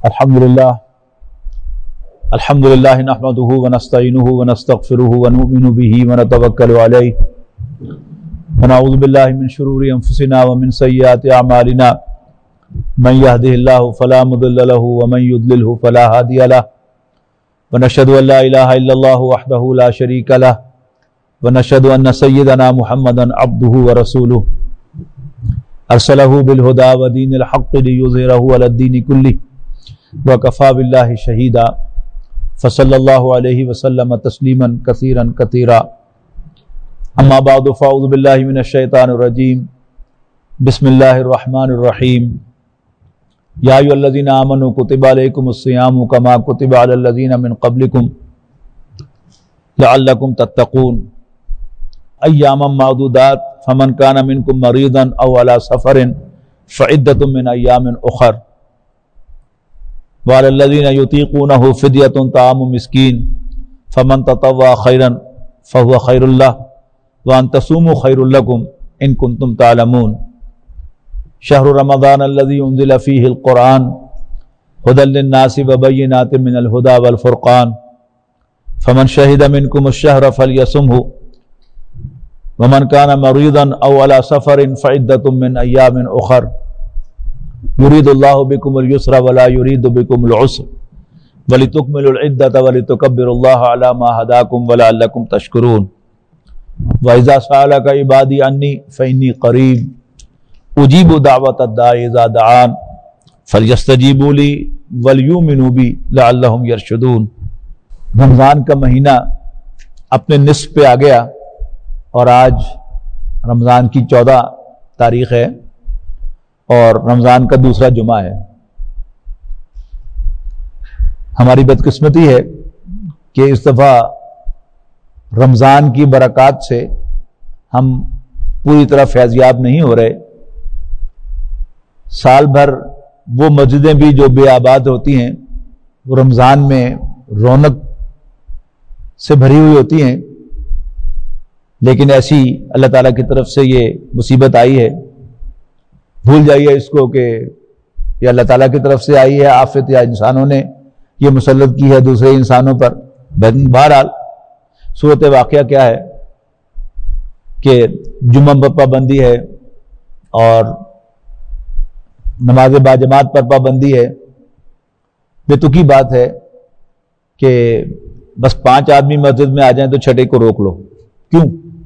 الحمدللہ نحمدہ ونستعینہ ونستغفرہ ونؤمن بہ ونتوکل علیہ ونعوذ باللہ من شرور انفسنا ومن سیئات اعمالنا من یہدہ اللہ فلا مضل لہ ومن یضللہ فلا ہادی لہ ونشہد ان لا الہ الا اللہ وحدہ لا شریک لہ ونشہد ان سیدنا محمدا عبدہ ورسولہ ارسلہ بالہدی ودین الحق لیظہرہ علی الدین کلہ وکفی باللہ شہیدا فصلی اللہ علیہ وسلم تسلیما کثیرا کثیرا اما بعد فاعوذ باللہ من الشیطان الرجیم بسم اللہ الرحمن الرحیم یا ایھا الذین آمنوا کتب علیکم الصیام کما کتب علی الذین من قبلکم لعلکم تتقون ایاما معدودات فمن کان منکم مریضا او علی سفر فعدۃ من ایام اخر وعلی الذین یطیقونہ فدیۃ طعام مسکین فمن تطوع خیرا فہو خیر لہ وان تصوموا خیر لکم ان کنتم تعلمون شہر رمضان الذی انزل فیہ القرآن ھدی للناس وبینات من الھدی والفرقان فمن شہد منکم الشہر فلیصمہ ومن کان مریضا او علی سفر فعدۃ من ایام اخر یرید اللہ بکم الیسر ولا یرید بکم العسر ولتکملوا العدۃ ولتکبروا اللہ علی ما ھداکم ولعلکم تشکرون وَإِذَا سَأَلَكَ عِبَادِي عَنِّي فَإِنِّي قَرِيبٌ أُجِيبُ دَعْوَةَ الدَّاعِ إِذَا دَعَانِ فَلْيَسْتَجِيبُوا لِي وَلْيُؤْمِنُوا بِي لَعَلَّهُمْ يَرْشُدُونَ۔ رمضان کا مہینہ اپنے نصف پہ آ گیا اور آج رمضان کی 14 تاریخ ہے اور رمضان کا دوسرا جمعہ ہے۔ ہماری بدقسمتی ہے کہ اس دفعہ رمضان کی برکات سے ہم پوری طرح فیضیاب نہیں ہو رہے۔ سال بھر وہ مسجدیں بھی جو بے آباد ہوتی ہیں وہ رمضان میں رونق سے بھری ہوئی ہوتی ہیں، لیکن ایسی اللہ تعالیٰ کی طرف سے یہ مصیبت آئی ہے، بھول جائیے اس کو کہ یہ اللہ تعالیٰ کی طرف سے آئی ہے آفت یا انسانوں نے یہ مسلط کی ہے دوسرے انسانوں پر۔ بہرحال صورت واقعہ کیا ہے کہ جمعہ پر پابندی ہے اور نماز باجماعت پر پابندی ہے۔ بے تکی بات ہے کہ بس 5 آدمی مسجد میں آ جائیں تو چھٹے کو روک لو، کیوں؟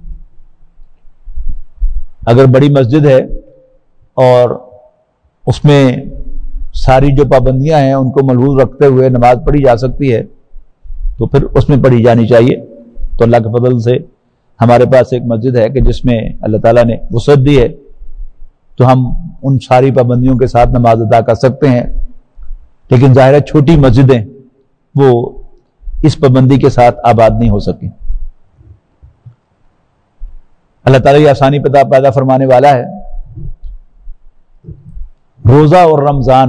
اگر بڑی مسجد ہے اور اس میں ساری جو پابندیاں ہیں ان کو ملحوظ رکھتے ہوئے نماز پڑھی جا سکتی ہے تو پھر اس میں پڑھی جانی چاہیے۔ تو اللہ کے فضل سے ہمارے پاس ایک مسجد ہے کہ جس میں اللہ تعالیٰ نے وسعت دی ہے، تو ہم ان ساری پابندیوں کے ساتھ نماز ادا کر سکتے ہیں، لیکن ظاہر ہے چھوٹی مسجدیں وہ اس پابندی کے ساتھ آباد نہیں ہو سکیں۔ اللہ تعالیٰ یہ آسانی پیدا فرمانے والا ہے۔ روزہ اور رمضان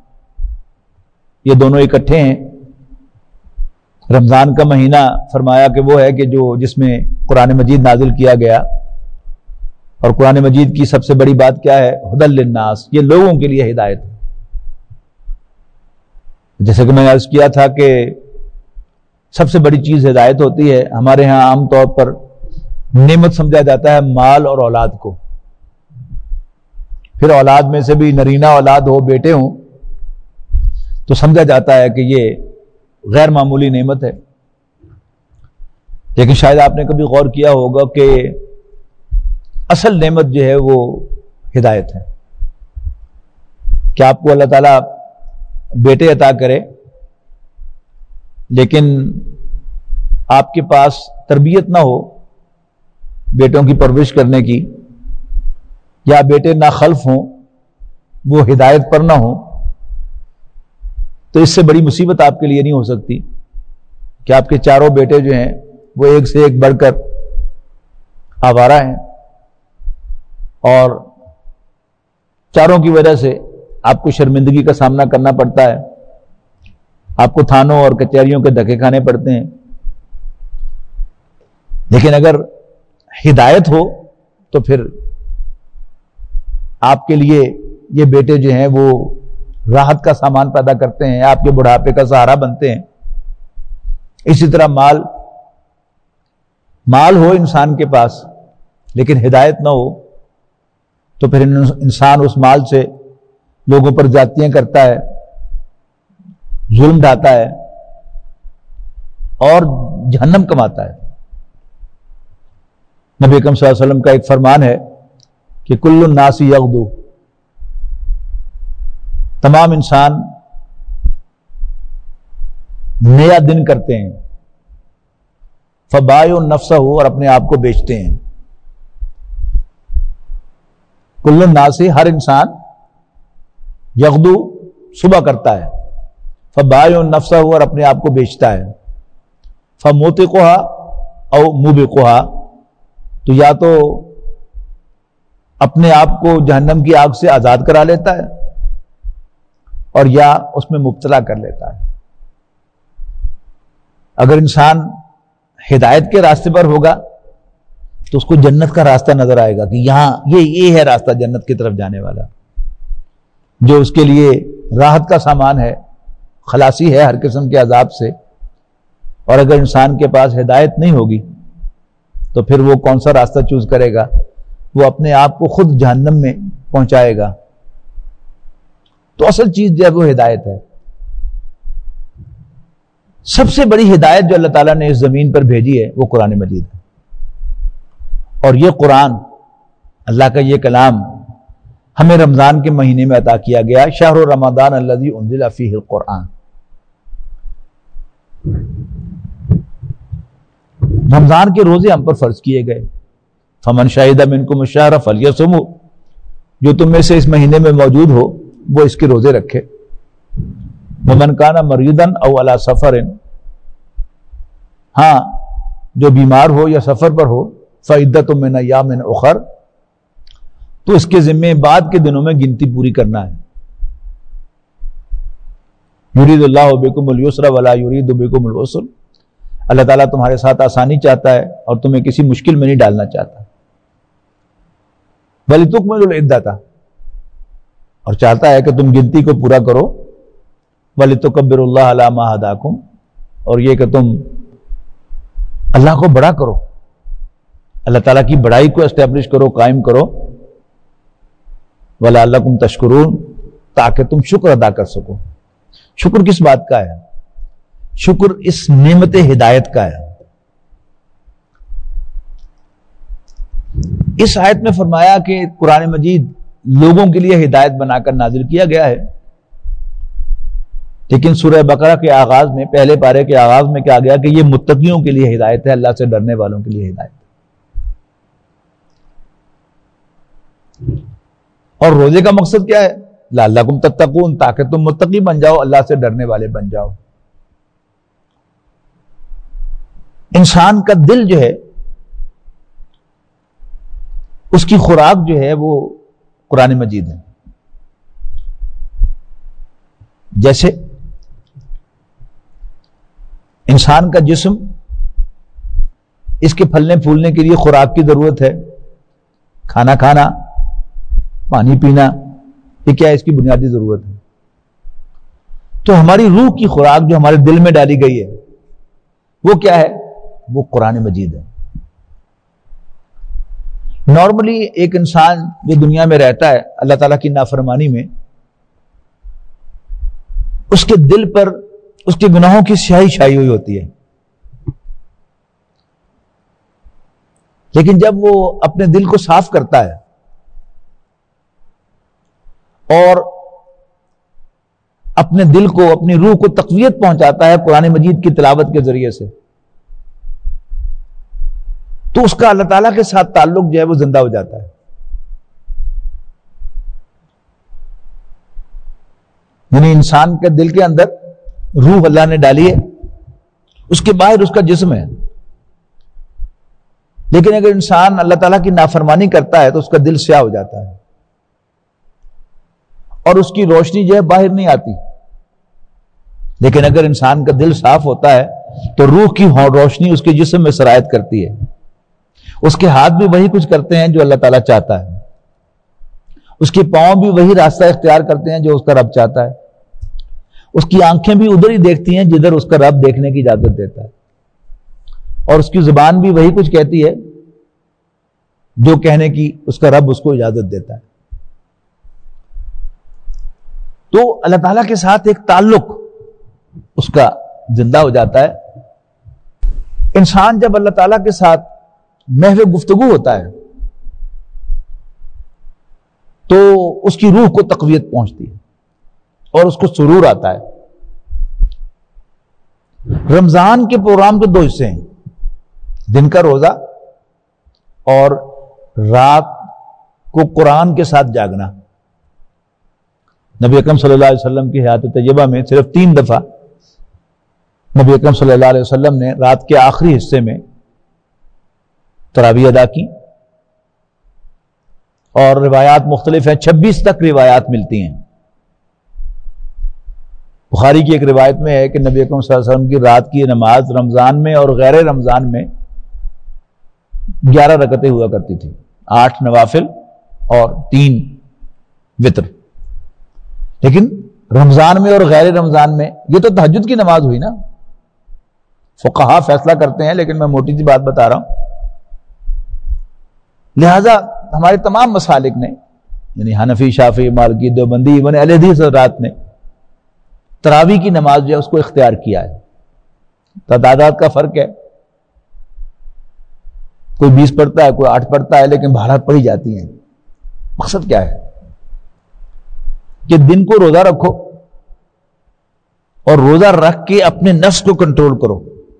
یہ دونوں اکٹھے ہیں۔ رمضان کا مہینہ فرمایا کہ وہ ہے کہ جس میں قرآن مجید نازل کیا گیا، اور قرآن مجید کی سب سے بڑی بات کیا ہے؟ ھدی للناس، یہ لوگوں کے لیے ہدایت ہے۔ جیسے کہ میں نے عرض کیا تھا کہ سب سے بڑی چیز ہدایت ہوتی ہے۔ ہمارے ہاں عام طور پر نعمت سمجھا جاتا ہے مال اور اولاد کو، پھر اولاد میں سے بھی نرینہ اولاد ہو، بیٹے ہوں، تو سمجھا جاتا ہے کہ یہ غیر معمولی نعمت ہے۔ لیکن شاید آپ نے کبھی غور کیا ہوگا کہ اصل نعمت جو ہے وہ ہدایت ہے۔ کہ آپ کو اللہ تعالیٰ بیٹے عطا کرے لیکن آپ کے پاس تربیت نہ ہو بیٹوں کی پرورش کرنے کی، یا بیٹے ناخلف ہوں، وہ ہدایت پر نہ ہوں، تو اس سے بڑی مصیبت آپ کے لیے نہیں ہو سکتی کہ آپ کے چاروں بیٹے جو ہیں وہ ایک سے ایک بڑھ کر آوارہ ہیں، اور چاروں کی وجہ سے آپ کو شرمندگی کا سامنا کرنا پڑتا ہے، آپ کو تھانوں اور کچہریوں کے دھکے کھانے پڑتے ہیں۔ لیکن اگر ہدایت ہو تو پھر آپ کے لیے یہ بیٹے جو ہیں وہ راحت کا سامان پیدا کرتے ہیں، آپ کے بڑھاپے کا سہارا بنتے ہیں۔ اسی طرح مال ہو انسان کے پاس لیکن ہدایت نہ ہو تو پھر انسان اس مال سے لوگوں پر زیادتیاں کرتا ہے، ظلم ڈھاتا ہے اور جہنم کماتا ہے۔ نبی اکرم صلی اللہ علیہ وسلم کا ایک فرمان ہے کہ کل الناس یغدو، تمام انسان نیا دن کرتے ہیں، فبائع نفسہ، اور اپنے آپ کو بیچتے ہیں۔ کل الناس، ہر انسان، یغدو صبح کرتا ہے، فبائع نفسہ، اور اپنے آپ کو بیچتا ہے، فموتقھا او موبقھا، تو یا تو اپنے آپ کو جہنم کی آگ سے آزاد کرا لیتا ہے اور یا اس میں مبتلا کر لیتا ہے۔ اگر انسان ہدایت کے راستے پر ہوگا تو اس کو جنت کا راستہ نظر آئے گا کہ یہاں یہ ہے راستہ جنت کی طرف جانے والا، جو اس کے لیے راحت کا سامان ہے، خلاصی ہے ہر قسم کے عذاب سے۔ اور اگر انسان کے پاس ہدایت نہیں ہوگی تو پھر وہ کون سا راستہ چوز کرے گا؟ وہ اپنے آپ کو خود جہنم میں پہنچائے گا۔ تو اصل چیز جو ہے وہ ہدایت ہے۔ سب سے بڑی ہدایت جو اللہ تعالیٰ نے اس زمین پر بھیجی ہے وہ قرآن مجید ہے، اور یہ قرآن، اللہ کا یہ کلام ہمیں رمضان کے مہینے میں عطا کیا گیا۔ شہر رمضان الذی انزل فیہ القرآن، رمضان کے روزے ہم پر فرض کیے گئے۔ فمن شہد منکم الشہر فلیصمہ، جو تم میں سے اس مہینے میں موجود ہو وہ اس کے روزے رکھے۔ ومن کان مریضا او علی سفر، ہاں جو بیمار ہو یا سفر پر ہو، فعدۃ من ایام اخر، تو اس کے ذمے بعد کے دنوں میں گنتی پوری کرنا ہے۔ یرید اللہ بکم الیسر ولا یرید بکم العسر، اللہ تعالیٰ تمہارے ساتھ آسانی چاہتا ہے اور تمہیں کسی مشکل میں نہیں ڈالنا چاہتا۔ وَلِتُكْمِلُوا الْعِدَّةَ، اور چاہتا ہے کہ تم گنتی کو پورا کرو۔ وَلِتُكَبِّرُوا اللَّهَ عَلَىٰ مَا هَدَاكُمْ، اور یہ کہ تم اللہ کو بڑا کرو، اللہ تعالیٰ کی بڑائی کو اسٹیبلش کرو، قائم کرو۔ وَلَعَلَّكُمْ تَشْكُرُونَ، تاکہ تم شکر ادا کر سکو۔ شکر کس بات کا ہے؟ شکر اس نعمت ہدایت کا ہے۔ اس آیت میں فرمایا کہ قرآن مجید لوگوں کے لیے ہدایت بنا کر نازل کیا گیا ہے، لیکن سورہ بقرہ کے آغاز میں، پہلے پارے کے آغاز میں کیا گیا کہ یہ متقیوں کے لیے ہدایت ہے، اللہ سے ڈرنے والوں کے لیے ہدایت ہے۔ اور روزے کا مقصد کیا ہے؟ لعلکم تتقون، تاکہ تم متقی بن جاؤ، اللہ سے ڈرنے والے بن جاؤ۔ انسان کا دل جو ہے اس کی خوراک جو ہے وہ قرآن مجید ہے۔ جیسے انسان کا جسم، اس کے پھلنے پھولنے کے لیے خوراک کی ضرورت ہے، کھانا کھانا، پانی پینا، یہ کیا ہے؟ اس کی بنیادی ضرورت ہے۔ تو ہماری روح کی خوراک جو ہمارے دل میں ڈالی گئی ہے وہ کیا ہے؟ وہ قرآن مجید ہے۔ نارملی ایک انسان جو دنیا میں رہتا ہے اللہ تعالیٰ کی نافرمانی میں، اس کے دل پر اس کے گناہوں کی سیاہی چھائی ہوئی ہوتی ہے، لیکن جب وہ اپنے دل کو صاف کرتا ہے اور اپنے دل کو، اپنی روح کو تقویت پہنچاتا ہے قرآن مجید کی تلاوت کے ذریعے سے، تو اس کا اللہ تعالیٰ کے ساتھ تعلق جو ہے وہ زندہ ہو جاتا ہے۔ یعنی انسان کے دل کے اندر روح اللہ نے ڈالی ہے، اس کے باہر اس کا جسم ہے، لیکن اگر انسان اللہ تعالیٰ کی نافرمانی کرتا ہے تو اس کا دل سیاہ ہو جاتا ہے اور اس کی روشنی جو ہے باہر نہیں آتی۔ لیکن اگر انسان کا دل صاف ہوتا ہے تو روح کی روشنی اس کے جسم میں سرایت کرتی ہے، اس کے ہاتھ بھی وہی کچھ کرتے ہیں جو اللہ تعالیٰ چاہتا ہے، اس کے پاؤں بھی وہی راستہ اختیار کرتے ہیں جو اس کا رب چاہتا ہے، اس کی آنکھیں بھی ادھر ہی دیکھتی ہیں جدھر اس کا رب دیکھنے کی اجازت دیتا ہے، اور اس کی زبان بھی وہی کچھ کہتی ہے جو کہنے کی اس کا رب اس کو اجازت دیتا ہے۔ تو اللہ تعالیٰ کے ساتھ ایک تعلق اس کا زندہ ہو جاتا ہے۔ انسان جب اللہ تعالیٰ کے ساتھ محو گفتگو ہوتا ہے تو اس کی روح کو تقویت پہنچتی ہے اور اس کو سرور آتا ہے۔ رمضان کے پروگرام کے 2 حصے ہیں، دن کا روزہ اور رات کو قرآن کے ساتھ جاگنا۔ نبی اکرم صلی اللہ علیہ وسلم کی حیات طیبہ میں صرف 3 دفعہ نبی اکرم صلی اللہ علیہ وسلم نے رات کے آخری حصے میں تراویح ادا کی، اور روایات مختلف ہیں، 26 تک روایات ملتی ہیں۔ بخاری کی ایک روایت میں ہے کہ نبی اکرم صلی اللہ علیہ وسلم کی رات کی نماز رمضان میں اور غیر رمضان میں 11 رکعتیں ہوا کرتی تھی، 8 نوافل اور 3 وتر۔ لیکن رمضان میں اور غیر رمضان میں، یہ تو تہجد کی نماز ہوئی نا، فقہا فیصلہ کرتے ہیں لیکن میں موٹی سی بات بتا رہا ہوں۔ لہذا ہمارے تمام مسالک نے، یعنی حنفی، شافعی، مالکی، دیوبندی، ایون اہل حدیث حضرات نے تراویح کی نماز جو ہے اس کو اختیار کیا ہے۔ تعداد کا فرق ہے، کوئی 20 پڑھتا ہے، کوئی 8 پڑھتا ہے، لیکن بہرحال پڑھی جاتی ہیں۔ مقصد کیا ہے کہ دن کو روزہ رکھو اور روزہ رکھ کے اپنے نفس کو کنٹرول کرو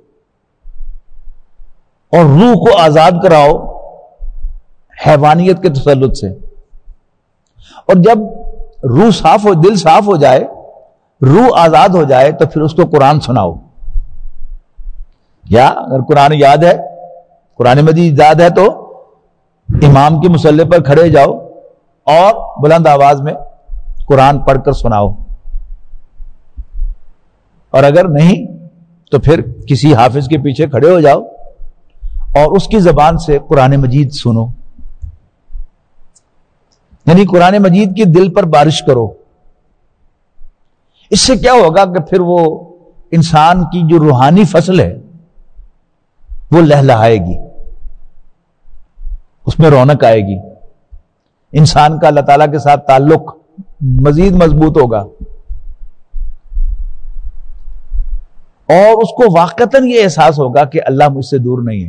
اور روح کو آزاد کراؤ حیوانیت کے تسلط سے۔ اور جب روح صاف ہو، دل صاف ہو جائے، روح آزاد ہو جائے، تو پھر اس کو قرآن سناؤ، یا اگر قرآن یاد ہے، قرآن مجید یاد ہے، تو امام کے مصلی پر کھڑے جاؤ اور بلند آواز میں قرآن پڑھ کر سناؤ، اور اگر نہیں تو پھر کسی حافظ کے پیچھے کھڑے ہو جاؤ اور اس کی زبان سے قرآن مجید سنو، یعنی قرآن مجید کی دل پر بارش کرو۔ اس سے کیا ہوگا کہ پھر وہ انسان کی جو روحانی فصل ہے وہ لہلہائے گی، اس میں رونق آئے گی، انسان کا اللہ تعالیٰ کے ساتھ تعلق مزید مضبوط ہوگا، اور اس کو واقعتاً یہ احساس ہوگا کہ اللہ مجھ سے دور نہیں ہے۔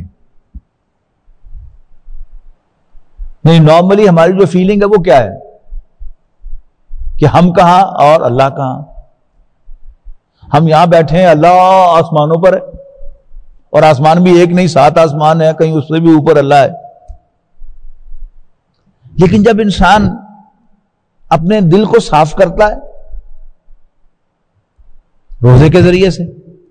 نہیں، نارملی ہماری جو فیلنگ ہے وہ کیا ہے کہ ہم کہاں اور اللہ کہاں؟ ہم یہاں بیٹھے ہیں، اللہ آسمانوں پر ہے، اور آسمان بھی ایک نہیں 7 آسمان ہے، کہیں اس سے بھی اوپر اللہ ہے۔ لیکن جب انسان اپنے دل کو صاف کرتا ہے روزے کے ذریعے سے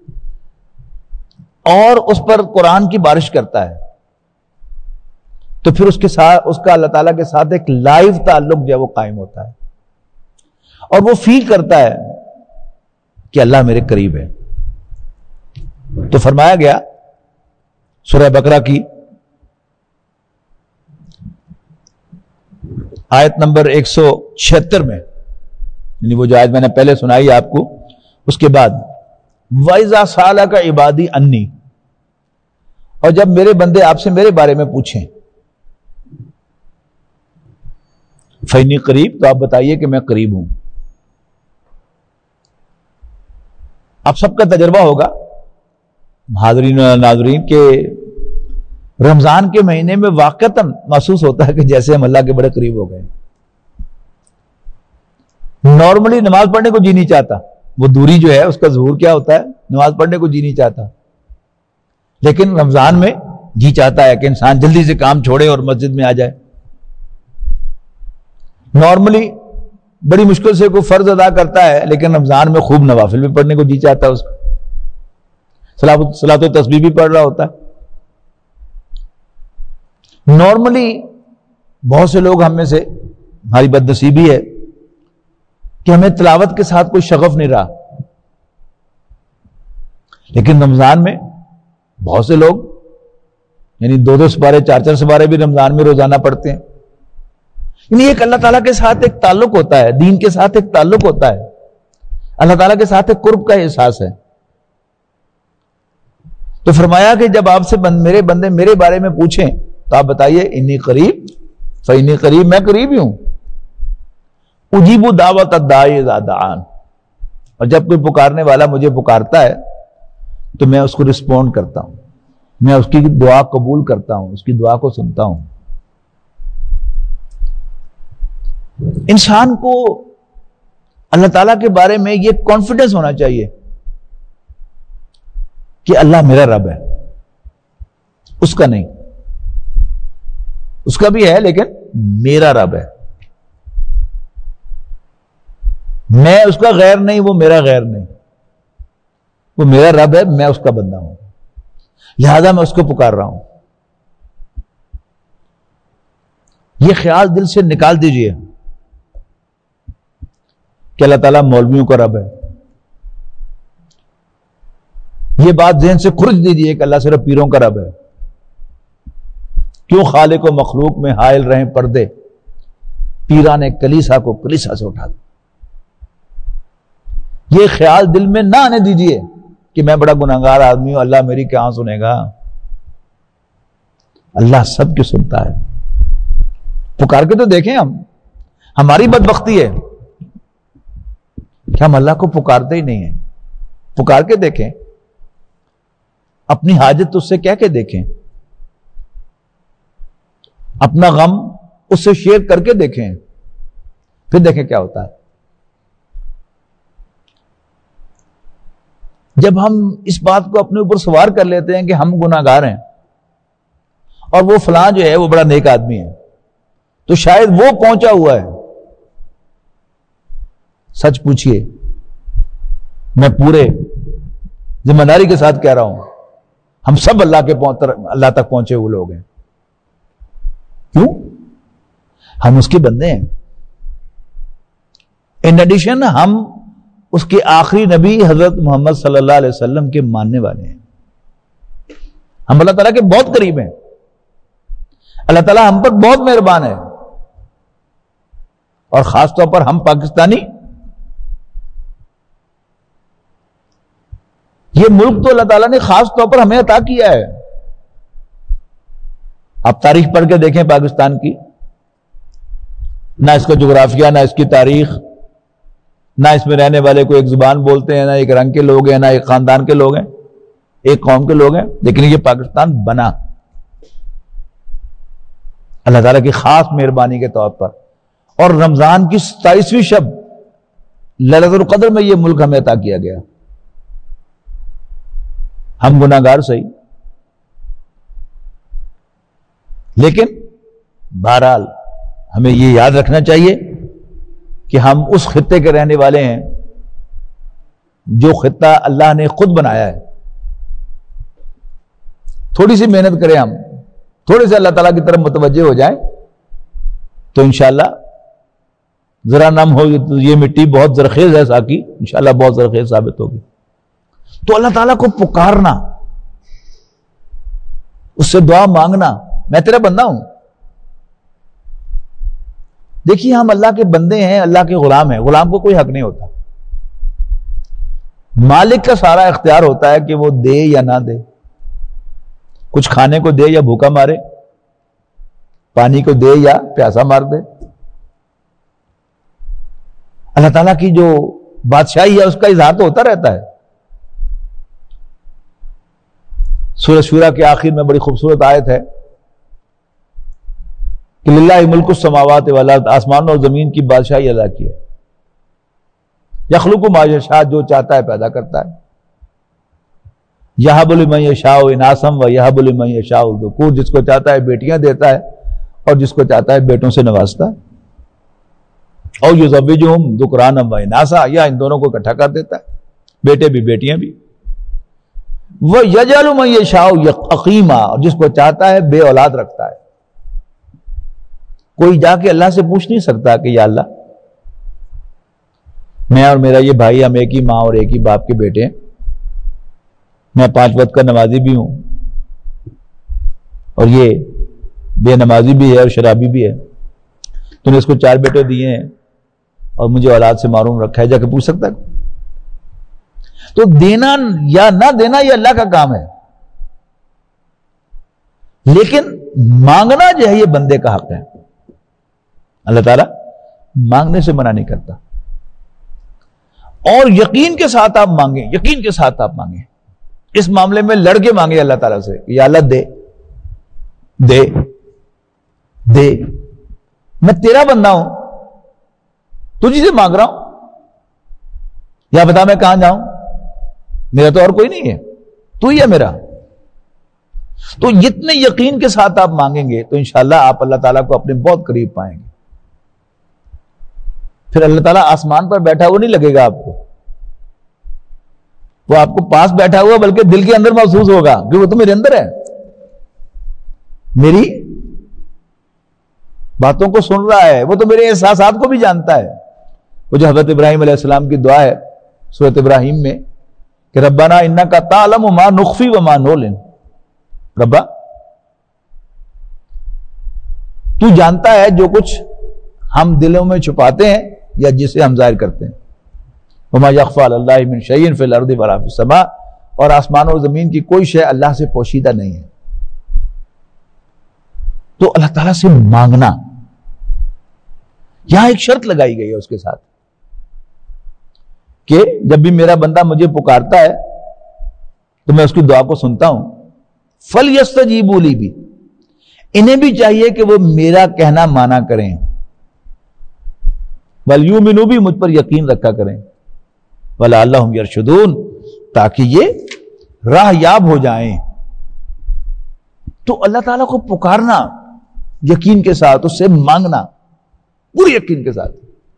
اور اس پر قرآن کی بارش کرتا ہے، تو پھر اس کے ساتھ، اس کا اللہ تعالیٰ کے ساتھ ایک لائیو تعلق جو ہے وہ قائم ہوتا ہے، اور وہ فیل کرتا ہے کہ اللہ میرے قریب ہے۔ تو فرمایا گیا سورہ بقرہ کی آیت نمبر 176 میں، یعنی وہ جو آیت میں نے پہلے سنائی آپ کو، اس کے بعد وَإِذَا سَأَلَكَ عِبَادِي عَنِّي، اور جب میرے بندے آپ سے میرے بارے میں پوچھیں، فَإِنِّي قریب، تو آپ بتائیے کہ میں قریب ہوں۔ آپ سب کا تجربہ ہوگا حاضرین و ناظرین کہ رمضان کے مہینے میں واقعتاً محسوس ہوتا ہے کہ جیسے ہم اللہ کے بڑے قریب ہو گئے۔ نارملی نماز پڑھنے کو جی نہیں چاہتا، وہ دوری جو ہے اس کا ظہور کیا ہوتا ہے، نماز پڑھنے کو جی نہیں چاہتا، لیکن رمضان میں جی چاہتا ہے کہ انسان جلدی سے کام چھوڑے اور مسجد میں آ جائے۔ نارملی بڑی مشکل سے کوئی فرض ادا کرتا ہے، لیکن رمضان میں خوب نوافل بھی پڑھنے کو جی چاہتا ہے، اس کو صلاۃ و تسبیح بھی پڑھ رہا ہوتا ہے۔ نارملی بہت سے لوگ ہم میں سے، ہماری بدنصیبی ہے کہ ہمیں تلاوت کے ساتھ کوئی شغف نہیں رہا، لیکن رمضان میں بہت سے لوگ یعنی 2-2 سپارے 4-4 سپارے بھی رمضان میں روزانہ پڑھتے ہیں، یعنی ایک اللہ تعالیٰ کے ساتھ ایک تعلق ہوتا ہے، دین کے ساتھ ایک تعلق ہوتا ہے، اللہ تعالیٰ کے ساتھ ایک قرب کا احساس ہے. تو فرمایا کہ جب آپ سے میرے بندے میرے بارے میں پوچھیں تو آپ بتائیے انی قریب فانی قریب، میں قریب ہی ہوں. اجیب دعوت الداعی اذا دعان، اور جب کوئی پکارنے والا مجھے پکارتا ہے تو میں اس کو رسپونڈ کرتا ہوں، میں اس کی دعا قبول کرتا ہوں، اس کی دعا کو سنتا ہوں. انسان کو اللہ تعالیٰ کے بارے میں یہ کانفیڈنس ہونا چاہیے کہ اللہ میرا رب ہے، اس کا نہیں، اس کا بھی ہے لیکن میرا رب ہے. میں اس کا غیر نہیں، وہ میرا غیر نہیں، وہ میرا رب ہے، میں اس کا بندہ ہوں، لہذا میں اس کو پکار رہا ہوں. یہ خیال دل سے نکال دیجئے کہ اللہ تعالیٰ مولویوں کا رب ہے. یہ بات ذہن سے کھرچ دیجئے کہ اللہ صرف پیروں کا رب ہے. کیوں خالق و مخلوق میں حائل رہیں پردے، پیران کلیسا کو کلیسا سے اٹھا دیں. یہ خیال دل میں نہ آنے دیجئے کہ میں بڑا گناہگار آدمی ہوں، اللہ میری کہاں سنے گا. اللہ سب کی سنتا ہے. پکار کے تو دیکھیں. ہماری بدبختی ہے کہ ہم اللہ کو پکارتے ہی نہیں ہیں. پکار کے دیکھیں، اپنی حاجت اس سے کہہ کے دیکھیں، اپنا غم اس سے شیئر کر کے دیکھیں، پھر دیکھیں کیا ہوتا ہے. جب ہم اس بات کو اپنے اوپر سوار کر لیتے ہیں کہ ہم گناہگار ہیں اور وہ فلاں جو ہے وہ بڑا نیک آدمی ہے، تو شاید وہ پہنچا ہوا ہے. سچ پوچھئے، میں پورے ذمہ داری کے ساتھ کہہ رہا ہوں، ہم سب اللہ تک پہنچے ہوئے لوگ ہیں. کیوں؟ ہم اس کے بندے ہیں. ان ایڈیشن ہم اس کے آخری نبی حضرت محمد صلی اللہ علیہ وسلم کے ماننے والے ہیں. ہم اللہ تعالیٰ کے بہت قریب ہیں. اللہ تعالیٰ ہم پر بہت مہربان ہے، اور خاص طور پر ہم پاکستانی. یہ ملک تو اللہ تعالیٰ نے خاص طور پر ہمیں عطا کیا ہے. آپ تاریخ پڑھ کے دیکھیں پاکستان کی، نہ اس کا جغرافیہ، نہ اس کی تاریخ، نہ اس میں رہنے والے کوئی ایک زبان بولتے ہیں، نہ ایک رنگ کے لوگ ہیں، نہ ایک خاندان کے لوگ ہیں، ایک قوم کے لوگ ہیں. لیکن یہ پاکستان بنا اللہ تعالیٰ کی خاص مہربانی کے طور پر. اور رمضان کی 27ویں شب لیلۃ القدر میں یہ ملک ہمیں عطا کیا گیا. ہم گناہگار صحیح، لیکن بہرحال ہمیں یہ یاد رکھنا چاہیے کہ ہم اس خطے کے رہنے والے ہیں جو خطہ اللہ نے خود بنایا ہے. تھوڑی سی محنت کریں، ہم تھوڑے سے اللہ تعالیٰ کی طرف متوجہ ہو جائیں تو انشاءاللہ ذرا نم ہو یہ مٹی بہت زرخیز ہے ساقی، انشاءاللہ بہت زرخیز ثابت ہوگی. تو اللہ تعالیٰ کو پکارنا، اس سے دعا مانگنا، میں تیرا بندہ ہوں. دیکھیے ہم اللہ کے بندے ہیں، اللہ کے غلام ہیں. غلام کو کوئی حق نہیں ہوتا. مالک کا سارا اختیار ہوتا ہے کہ وہ دے یا نہ دے، کچھ کھانے کو دے یا بھوکا مارے، پانی کو دے یا پیاسا مار دے. اللہ تعالیٰ کی جو بادشاہی ہے اس کا اظہار تو ہوتا رہتا ہے. سورہ شورا کے آخر میں بڑی خوبصورت آیت ہے کہ للہ ملک السماوات والارض، آسمان اور زمین کی بادشاہی اللہ کی ہے. یخلق ما یشاء، جو چاہتا ہے پیدا کرتا ہے. یہب لمن یشاء اناثا و یہب لمن یشاء الذکور، جس کو چاہتا ہے بیٹیاں دیتا ہے اور جس کو چاہتا ہے بیٹوں سے نوازتا ہے. اور یزوجہم ذکرانا و اناثا، یا ان دونوں کو اکٹھا کر دیتا ہے، بیٹے بھی بیٹیاں بھی. وہ یجعل من یشاء عقیما، اور جس کو چاہتا ہے بے اولاد رکھتا ہے. کوئی جا کے اللہ سے پوچھ نہیں سکتا کہ یا اللہ میں اور میرا یہ بھائی ہم ایک ہی ماں اور ایک ہی باپ کے بیٹے ہیں، میں 5 وقت کا نمازی بھی ہوں اور یہ بے نمازی بھی ہے اور شرابی بھی ہے، تو نے اس کو 4 بیٹے دیے ہیں اور مجھے اولاد سے محروم رکھا ہے، جا کے پوچھ سکتا ہے؟ تو دینا یا نہ دینا یہ اللہ کا کام ہے، لیکن مانگنا جو ہے یہ بندے کا حق ہے. اللہ تعالیٰ مانگنے سے منع نہیں کرتا. اور یقین کے ساتھ آپ مانگیں، یقین کے ساتھ آپ مانگیں. اس معاملے میں لڑ کے مانگے اللہ تعالیٰ سے، یا اللہ دے دے دے، میں تیرا بندہ ہوں، تجھی سے مانگ رہا ہوں، یا بتا میں کہاں جاؤں، میرا تو اور کوئی نہیں ہے، تو ہی ہے میرا. تو جتنے یقین کے ساتھ آپ مانگیں گے تو انشاءاللہ آپ اللہ تعالیٰ کو اپنے بہت قریب پائیں گے. پھر اللہ تعالیٰ آسمان پر بیٹھا ہوا نہیں لگے گا آپ کو، وہ آپ کو پاس بیٹھا ہوا بلکہ دل کے اندر محسوس ہوگا کہ وہ تو میرے اندر ہے، میری باتوں کو سن رہا ہے، وہ تو میرے احساسات کو بھی جانتا ہے. وہ جو حضرت ابراہیم علیہ السلام کی دعا ہے سورۃ ابراہیم میں کہ ربنا انک تعلم ما نخفی وما نعلن، ربا تو جانتا ہے جو کچھ ہم دلوں میں چھپاتے ہیں یا جسے ہم ظاہر کرتے ہیں. وما یخفی علی اللہ من شیء فی الارض ولا فی السماء، اور آسمان اور زمین کی کوئی شے اللہ سے پوشیدہ نہیں ہے. تو اللہ تعالیٰ سے مانگنا، یہاں ایک شرط لگائی گئی ہے اس کے ساتھ کہ جب بھی میرا بندہ مجھے پکارتا ہے تو میں اس کی دعا کو سنتا ہوں. فَلْيَسْتَجِيبُوا لِي بھی، انہیں بھی چاہیے کہ وہ میرا کہنا مانا کریں. وَلْيُؤْمِنُوا بھی، مجھ پر یقین رکھا کریں. وَلَعَلَّهُمْ يَرْشُدُونَ، تاکہ یہ راہ یاب ہو جائیں. تو اللہ تعالیٰ کو پکارنا یقین کے ساتھ، اس سے مانگنا پوری یقین کے ساتھ.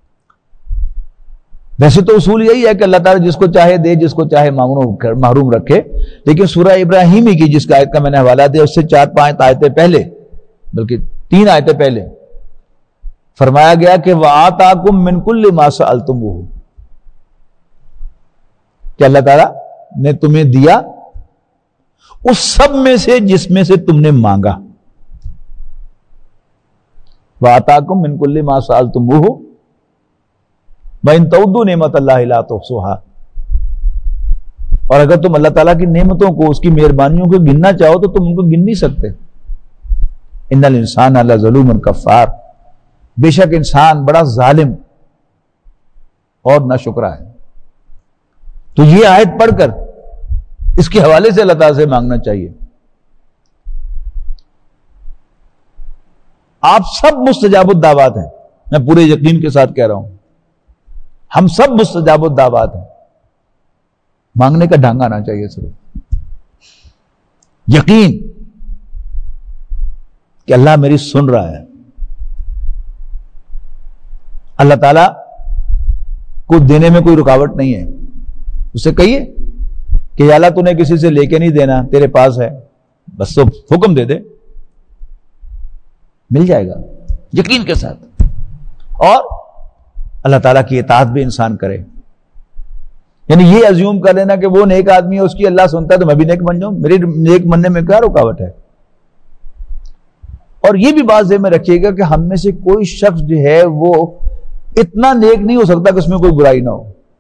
ویسے تو اصول یہی ہے کہ اللہ تعالیٰ جس کو چاہے دے، جس کو چاہے محروم رکھے، لیکن سورہ ابراہیمی کی جس آیت کا میں نے حوالہ دیا اس سے 4-5 آیتیں پہلے، بلکہ 3 آیتیں پہلے فرمایا گیا کہ وَآتَاكُم مِّن كُلِّ مَا سَأَلْتُمُوهُ، کہ اللہ تعالیٰ نے تمہیں دیا اس سب میں سے جس میں سے تم نے مانگا. وَآتَاكُم مِّن كُلِّ مَا سَأَلْتُمُوهُ وَإِن تَعُدُّوا نِعْمَتَ اللَّهِ لَا تُحْصُوهَا، اور اگر تم اللہ تعالیٰ کی نعمتوں کو، اس کی مہربانیوں کو گننا چاہو تو تم ان کو گن نہیں سکتے. ان الانسان لظلوم کفار، بے شک انسان بڑا ظالم اور ناشکرا ہے. تو یہ آیت پڑھ کر اس کے حوالے سے اللہ تعالیٰ سے مانگنا چاہیے. آپ سب مستجاب الدعوات ہیں، میں پورے یقین کے ساتھ کہہ رہا ہوں، ہم سب مستجاب الدعوات ہیں. مانگنے کا ڈھنگ آنا چاہیے صرف یقین کہ اللہ میری سن رہا ہے. اللہ تعالیٰ کو دینے میں کوئی رکاوٹ نہیں ہے. اسے کہیے کہ یا اللہ تو نے کسی سے لے کے نہیں دینا، تیرے پاس ہے، بس تو حکم دے دے، مل جائے گا یقین کے ساتھ. اور اللہ تعالیٰ کی اطاعت بھی انسان کرے، یعنی یہ ازیوم کر لینا کہ وہ نیک آدمی ہے، اس کی اللہ سنتا ہے تو میں بھی نیک بن جاؤں، میری نیک بننے میں کیا رکاوٹ ہے. اور یہ بھی بات ذہن میں رکھیے گا کہ ہم میں سے کوئی شخص جو ہے وہ اتنا نیک نہیں ہو سکتا کہ اس میں کوئی برائی نہ ہو.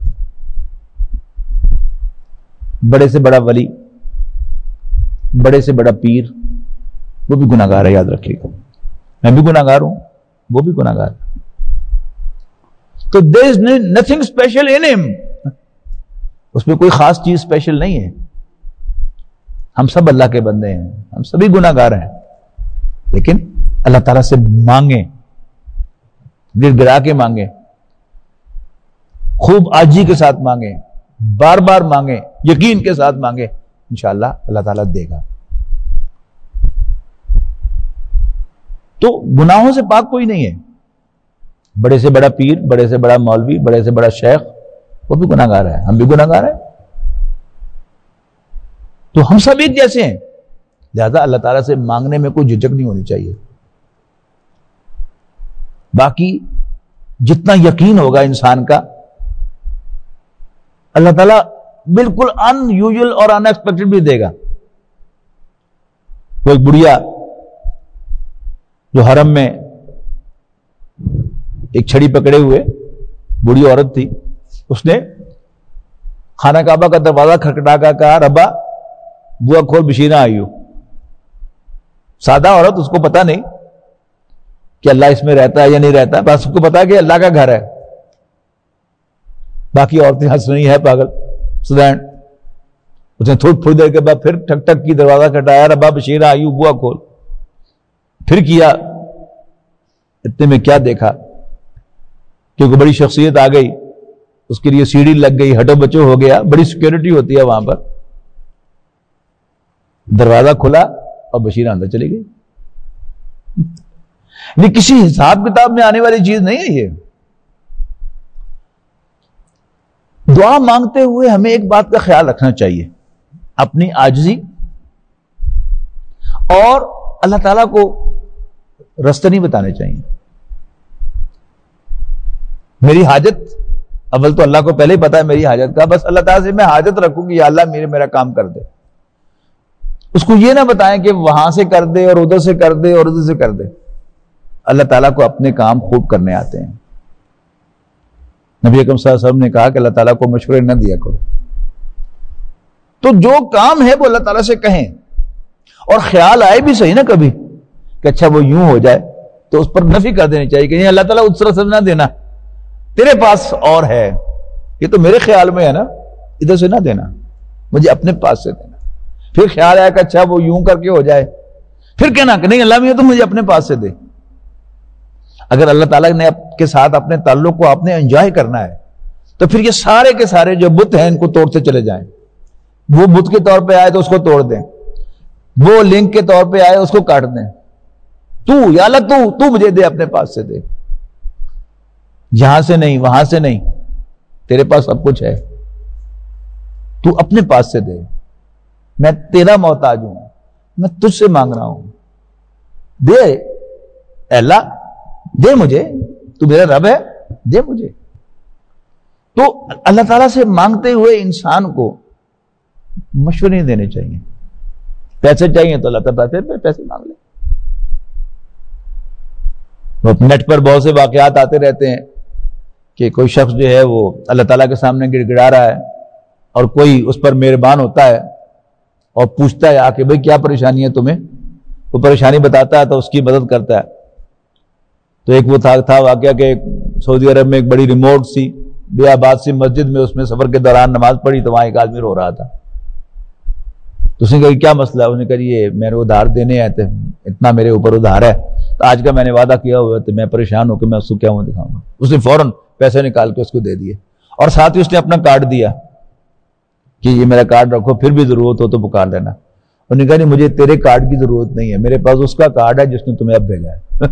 بڑے سے بڑا ولی، بڑے سے بڑا پیر، وہ بھی گناہگار ہے، یاد رکھیے گا. میں بھی گناہگار ہوں، وہ بھی گناہگار ہے. تو there is nothing special in him، اس میں کوئی خاص چیز اسپیشل نہیں ہے. ہم سب اللہ کے بندے ہیں، ہم سبھی گناہگار ہیں، لیکن اللہ تعالیٰ سے مانگیں، گر گرا کے مانگیں، خوب عاجزی کے ساتھ مانگیں، بار بار مانگیں، یقین کے ساتھ مانگیں، انشاءاللہ اللہ تعالیٰ دے گا. تو گناہوں سے پاک کوئی نہیں ہے. بڑے سے بڑا پیر، بڑے سے بڑا مولوی، بڑے سے بڑا شیخ، وہ بھی گناہگار ہے، ہم بھی گناہگار ہیں. تو ہم سب ایک جیسے ہیں، لہذا اللہ تعالیٰ سے مانگنے میں کوئی جھجک نہیں ہونی چاہیے. باقی جتنا یقین ہوگا انسان کا، اللہ تعالیٰ بالکل ان یوزل اور ان ایکسپیکٹڈ بھی دے گا. وہ ایک بڑھیا جو حرم میں ایک چھڑی پکڑے ہوئے بوڑھی عورت تھی، اس نے خانہ کعبہ کا دروازہ کھٹکھٹا کر کہا ربا بوا کھول بشیرہ آئی ہو. سادہ عورت، اس کو پتا نہیں کہ اللہ اس میں رہتا ہے یا نہیں رہتا، بس اس کو پتا ہے کہ اللہ کا گھر ہے. باقی عورتیں ہنس رہی ہیں پاگل سدین. اس نے تھوڑی دیر کے بعد پھر ٹھک ٹھک کی دروازہ کھٹایا، ربا بشیرہ آئی ہو بوا کھول. پھر کیا، اتنے میں کیا دیکھا کیونکہ بڑی شخصیت آ گئی، اس کے لیے سیڑھی لگ گئی، ہٹو بچو ہو گیا، بڑی سیکورٹی ہوتی ہے وہاں پر. دروازہ کھلا اور بشیرہ اندر چلی گئی. یہ کسی حساب کتاب میں آنے والی چیز نہیں ہے. یہ دعا مانگتے ہوئے ہمیں ایک بات کا خیال رکھنا چاہیے، اپنی عاجزی اور اللہ تعالیٰ کو راستے نہیں بتانے چاہیے. میری حاجت، اول تو اللہ کو پہلے ہی پتا ہے میری حاجت کا، بس اللہ تعالیٰ سے میں حاجت رکھوں گی یا اللہ میرا کام کر دے. اس کو یہ نہ بتائیں کہ وہاں سے کر دے اور ادھر سے کر دے اور ادھر سے کر دے. اللہ تعالیٰ کو اپنے کام خوب کرنے آتے ہیں. نبی اکرم صلی اللہ علیہ وسلم نے کہا کہ اللہ تعالیٰ کو مشورے نہ دیا کرو. تو جو کام ہے وہ اللہ تعالیٰ سے کہیں، اور خیال آئے بھی صحیح نا کبھی کہ اچھا وہ یوں ہو جائے تو اس پر نفی کر دینی چاہیے کہ نہیں اللہ تعالیٰ اس طرح سے نہ دینا، تیرے پاس اور ہے، یہ تو میرے خیال میں ہے نا، ادھر سے نہ دینا، مجھے اپنے پاس سے دینا. پھر خیال آیا کہ اچھا وہ یوں کر کے ہو جائے، پھر کہنا کہ نہیں اللہ میں تو مجھے اپنے پاس سے دے. اگر اللہ تعالیٰ نے کے ساتھ اپنے تعلق کو آپ نے انجوائے کرنا ہے تو پھر یہ سارے کے سارے جو بت ہیں ان کو توڑتے چلے جائیں. وہ بت کے طور پہ آئے تو اس کو توڑ دیں، وہ لنک کے طور پہ آئے اس کو کاٹ دیں. یا اللہ تو مجھے دے، اپنے پاس سے دے، یہاں سے نہیں وہاں سے نہیں، تیرے پاس سب کچھ ہے، تو اپنے پاس سے دے. میں تیرا محتاج ہوں، میں تجھ سے مانگ رہا ہوں، دے اے اللہ، دے مجھے، تو میرا رب ہے، دے مجھے. تو اللہ تعالیٰ سے مانگتے ہوئے انسان کو مشورے نہیں دینے چاہیے. پیسے چاہیے تو اللہ تعالیٰ پیسے مانگ لے. نیٹ پر بہت سے واقعات آتے رہتے ہیں کہ کوئی شخص جو ہے وہ اللہ تعالیٰ کے سامنے گڑ گڑا رہا ہے اور کوئی اس پر مہربان ہوتا ہے اور پوچھتا ہے آ کے بھائی کیا پریشانی ہے تمہیں. وہ پریشانی بتاتا ہے تو اس کی مدد کرتا ہے. تو ایک وہ تھا واقعہ کہ سعودی عرب میں ایک بڑی ریموٹ سی بے آباد سی مسجد میں اس میں سفر کے دوران نماز پڑھی تو وہاں ایک آدمی رو رہا تھا. تو اس نے کہا کیا مسئلہ ہے؟ اس نے کہا یہ میرے ادھار دینے آئے تھے، اتنا میرے اوپر ادھار ہے، تو آج کا میں نے وعدہ کیا ہوا تو میں پریشان ہو کہ میں اس کو کیا ہوں دکھاؤں گا. اس نے فوراً پیسے نکال کے اس کو دے دیے اور ساتھ ہی اس نے اپنا کارڈ دیا کہ یہ میرا کارڈ رکھو، پھر بھی ضرورت ہو تو پکار لینا. انہوں نے کہا نہیں مجھے تیرے کارڈ کی ضرورت نہیں ہے، میرے پاس اس کا کارڈ ہے جس نے تمہیں اب بھیجا ہے.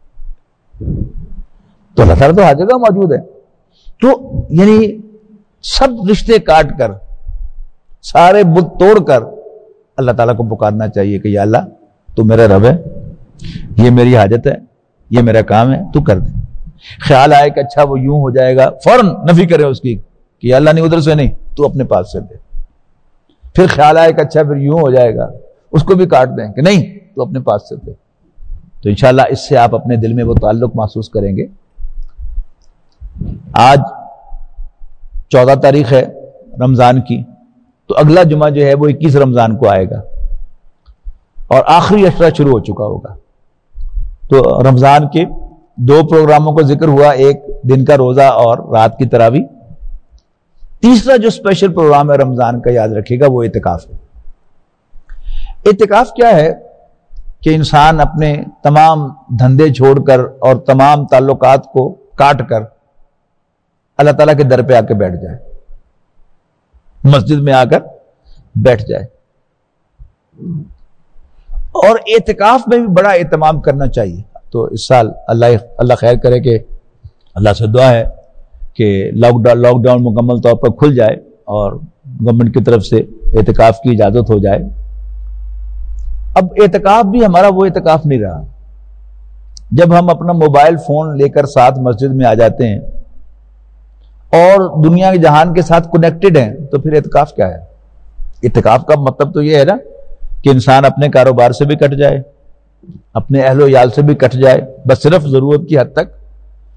تو اللہ تعالیٰ تو ہر جگہ موجود ہے. تو یعنی سب رشتے کاٹ کر، سارے بت توڑ کر اللہ تعالیٰ کو پکارنا چاہیے کہ یا اللہ تو میرا رب ہے، یہ میری حاجت ہے، یہ میرا کام ہے، تو کر دے. خیال آئے کہ اچھا وہ یوں ہو جائے گا، فوراً نفی کرے اس کی کہ یا اللہ نہیں ادھر سے نہیں، تو اپنے پاس سے دے. پھر خیال آئے کہ اچھا پھر یوں ہو جائے گا، اس کو بھی کاٹ دیں کہ نہیں تو اپنے پاس سے دے. تو انشاءاللہ اس سے آپ اپنے دل میں وہ تعلق محسوس کریں گے. آج 14 تاریخ ہے رمضان کی، تو اگلا جمعہ جو ہے وہ 21 رمضان کو آئے گا اور آخری عشرہ شروع ہو چکا ہوگا. تو رمضان کے 2 پروگراموں کا ذکر ہوا، ایک دن کا روزہ اور رات کی تراویح. تیسرا جو اسپیشل پروگرام ہے رمضان کا یاد رکھیے گا وہ اعتکاف ہے. اعتکاف کیا ہے کہ انسان اپنے تمام دھندے چھوڑ کر اور تمام تعلقات کو کاٹ کر اللہ تعالیٰ کے در پہ آ کے بیٹھ جائے، مسجد میں آ کر بیٹھ جائے. اور اعتکاف میں بھی بڑا اہتمام کرنا چاہیے. تو اس سال اللہ خیر کرے کہ اللہ سے دعا ہے کہ لاک ڈاؤن مکمل طور پر کھل جائے اور گورنمنٹ کی طرف سے اعتکاف کی اجازت ہو جائے. اب اعتکاف بھی ہمارا وہ اعتکاف نہیں رہا. جب ہم اپنا موبائل فون لے کر ساتھ مسجد میں آ جاتے ہیں اور دنیا کے جہان کے ساتھ کنیکٹڈ ہیں تو پھر اعتکاف کیا ہے؟ اعتکاف کا مطلب تو یہ ہے نا کہ انسان اپنے کاروبار سے بھی کٹ جائے، اپنے اہل و عیال سے بھی کٹ جائے، بس صرف ضرورت کی حد تک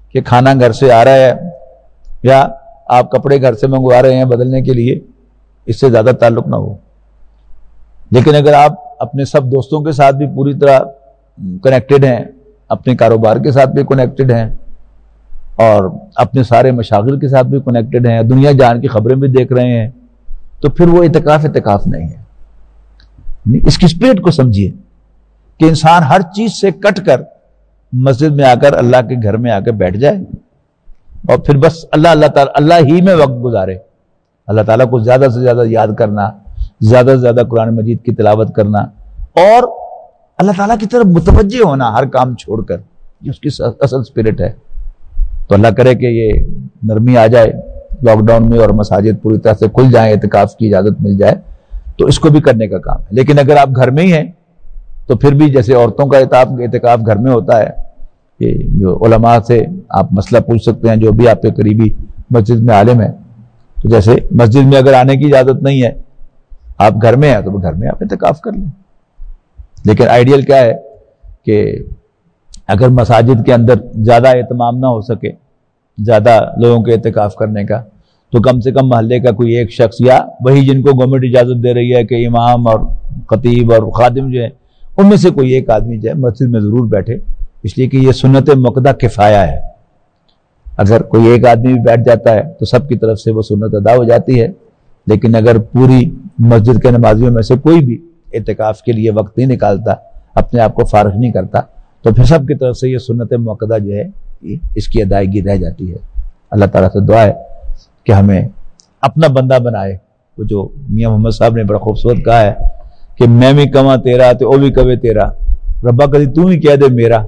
کہ کھانا گھر سے آ رہا ہے یا آپ کپڑے گھر سے منگوا رہے ہیں بدلنے کے لیے، اس سے زیادہ تعلق نہ ہو. لیکن اگر آپ اپنے سب دوستوں کے ساتھ بھی پوری طرح کنیکٹڈ ہیں، اپنے کاروبار کے ساتھ بھی کنیکٹڈ ہیں، اور اپنے سارے مشاغل کے ساتھ بھی کنیکٹڈ ہیں، دنیا جان کی خبریں بھی دیکھ رہے ہیں، تو پھر وہ اعتکاف نہیں ہے. اس کی سپرٹ کو سمجھیے کہ انسان ہر چیز سے کٹ کر مسجد میں آ کر اللہ کے گھر میں آ کے بیٹھ جائے اور پھر بس اللہ ہی میں وقت گزارے. اللہ تعالیٰ کو زیادہ سے زیادہ یاد کرنا، زیادہ سے زیادہ قرآن مجید کی تلاوت کرنا، اور اللہ تعالیٰ کی طرف متوجہ ہونا ہر کام چھوڑ کر، یہ اس کی اصل سپرٹ ہے. تو اللہ کرے کہ یہ نرمی آ جائے لاک ڈاؤن میں اور مساجد پوری طرح سے کھل جائیں، اعتکاف کی اجازت مل جائے تو اس کو بھی کرنے کا کام ہے. لیکن اگر آپ گھر میں ہی ہیں تو پھر بھی جیسے عورتوں کا اعتکاف گھر میں ہوتا ہے، کہ جو علماء سے آپ مسئلہ پوچھ سکتے ہیں، جو بھی آپ کے قریبی مسجد میں عالم ہے. تو جیسے مسجد میں اگر آنے کی اجازت نہیں ہے، آپ گھر میں ہیں تو گھر میں آپ اعتکاف کر لیں. لیکن آئیڈیل کیا ہے کہ اگر مساجد کے اندر زیادہ اہتمام نہ ہو سکے زیادہ لوگوں کے اعتکاف کرنے کا، تو کم سے کم محلے کا کوئی ایک شخص، یا وہی جن کو گورنمنٹ اجازت دے رہی ہے کہ امام اور خطیب اور خادم جو ہیں، ان میں سے کوئی ایک آدمی جو ہے مسجد میں ضرور بیٹھے، اس لیے کہ یہ سنت مؤکدہ کفایہ ہے. اگر کوئی ایک آدمی بھی بیٹھ جاتا ہے تو سب کی طرف سے وہ سنت ادا ہو جاتی ہے. لیکن اگر پوری مسجد کے نمازیوں میں سے کوئی بھی اعتکاف کے لیے وقت نہیں نکالتا، اپنے آپ کو فارغ نہیں کرتا، تو پھر سب کی طرف سے یہ سنت مؤکدہ جو ہے اس کی ادائیگی رہ جاتی ہے. اللہ تعالیٰ سے دعا ہے کہ ہمیں اپنا بندہ بنائے. وہ جو میاں محمد صاحب نے بڑا خوبصورت کہا ہے کہ میں بھی کواں تیرا تو او بھی کبے تیرا، ربا کدی تو ہی کہہ دے میرا.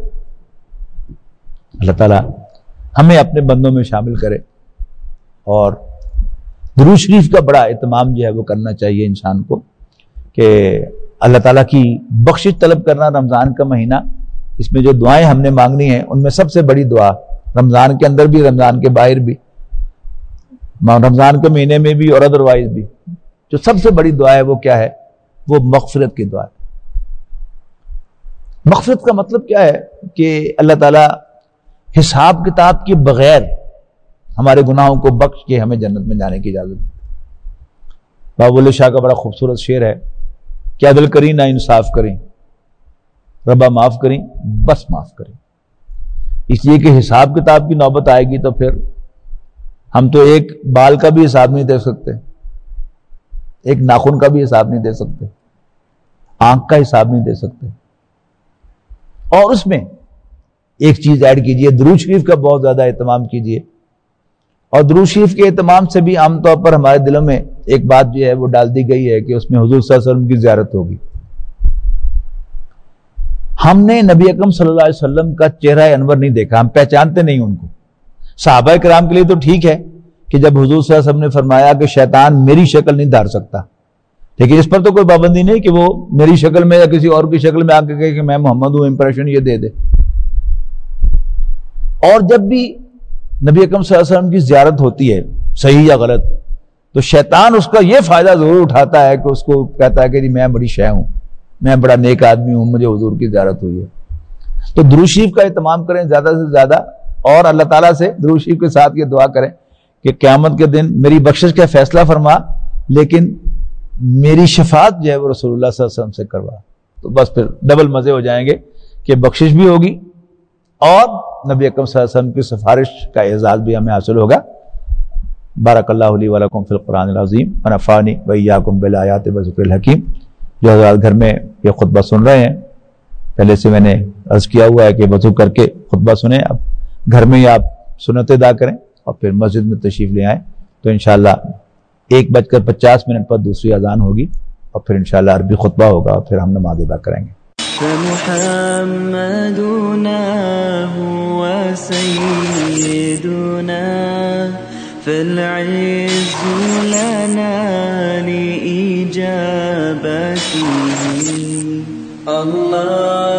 اللہ تعالیٰ ہمیں اپنے بندوں میں شامل کرے. اور درود شریف کا بڑا اہتمام جو ہے وہ کرنا چاہیے انسان کو، کہ اللہ تعالیٰ کی بخشش طلب کرنا. رمضان کا مہینہ، اس میں جو دعائیں ہم نے مانگنی ہیں ان میں سب سے بڑی دعا رمضان کے اندر بھی، رمضان کے باہر بھی، رمضان کے مہینے میں بھی اور ادروائز بھی، جو سب سے بڑی دعا ہے وہ کیا ہے؟ وہ مغفرت کی دعا ہے. مغفرت کا مطلب کیا ہے؟ کہ اللہ تعالیٰ حساب کتاب کے بغیر ہمارے گناہوں کو بخش کے ہمیں جنت میں جانے کی اجازت. بابا اللہ شاہ کا بڑا خوبصورت شعر ہے کہ عدل کریں نہ انصاف کریں، ربا معاف کریں بس معاف کریں. اس لیے کہ حساب کتاب کی نوبت آئے گی تو پھر ہم تو ایک بال کا بھی حساب نہیں دے سکتے، ایک ناخن کا بھی حساب نہیں دے سکتے، آنکھ کا حساب نہیں دے سکتے. اور اس میں ایک چیز ایڈ کیجئے، درود شریف کا بہت زیادہ اہتمام کیجئے. اور درود شریف کے اہتمام سے بھی عام طور پر ہمارے دلوں میں ایک بات جو ہے وہ ڈال دی گئی ہے کہ اس میں حضور صلی اللہ علیہ وسلم کی زیارت ہوگی. ہم نے نبی اکرم صلی اللہ علیہ وسلم کا چہرہ انور نہیں دیکھا، ہم پہچانتے نہیں ان کو. صحابہ کرام کے لیے تو ٹھیک ہے کہ جب حضور صلی اللہ علیہ وسلم نے فرمایا کہ شیطان میری شکل نہیں دھار سکتا، لیکن اس پر تو کوئی پابندی نہیں کہ وہ میری شکل میں یا کسی اور کی شکل میں آ کے کہے کہ میں محمد ہوں، امپریشن یہ دے دے. اور جب بھی نبی اکرم صلی اللہ علیہ وسلم کی زیارت ہوتی ہے صحیح یا غلط، تو شیطان اس کا یہ فائدہ ضرور اٹھاتا ہے کہ اس کو کہتا ہے کہ جی میں بڑی شے ہوں، میں بڑا نیک آدمی ہوں، مجھے حضور کی زیارت ہوئی ہے. تو درود شریف کا اہتمام کریں زیادہ سے زیادہ، اور اللہ تعالیٰ سے درود شریف کے ساتھ یہ دعا کریں کہ قیامت کے دن میری بخشش کا فیصلہ فرما، لیکن میری شفاعت جو ہے وہ رسول اللہ صلی اللہ علیہ وسلم سے کروا. تو بس پھر ڈبل مزے ہو جائیں گے کہ بخشش بھی ہوگی اور نبی اکرم صلی اللہ علیہ وسلم کی سفارش کا اعزاز بھی ہمیں حاصل ہوگا. بارک اللہ لی ولکم فی القرآن العظیم ونفعنی وایاکم بالآیات والذکر الحکیم. جو حضرات گھر میں یہ خطبہ سن رہے ہیں، پہلے سے میں نے عرض کیا ہوا ہے کہ وضو کر کے خطبہ سنیں، اب گھر میں ہی آپ سنت ادا کریں اور پھر مسجد میں تشریف لے آئیں. تو انشاءاللہ 1:50 پر دوسری اذان ہوگی اور پھر انشاءاللہ عربی خطبہ ہوگا اور پھر ہم نماز ادا کریں گے. فمحمدنا هو سيدنا فالعز لنا لإجابته. الله